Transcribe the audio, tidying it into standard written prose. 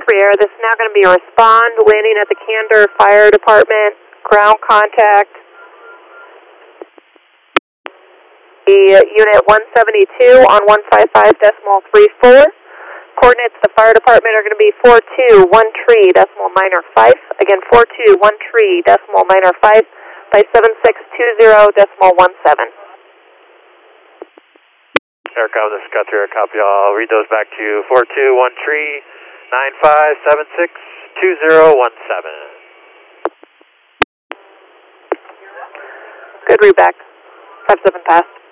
free air. This is now going to be a respond, landing at the Candor Fire Department, ground contact. The unit 172 on 155.34. Coordinates to the fire department are going to be 4213.5. Again, 4213.5 by 7620.17. Aircraft, this is Guthrie, copy. I'll read those back to you. 4213.95762017. Good, read back. 57 past.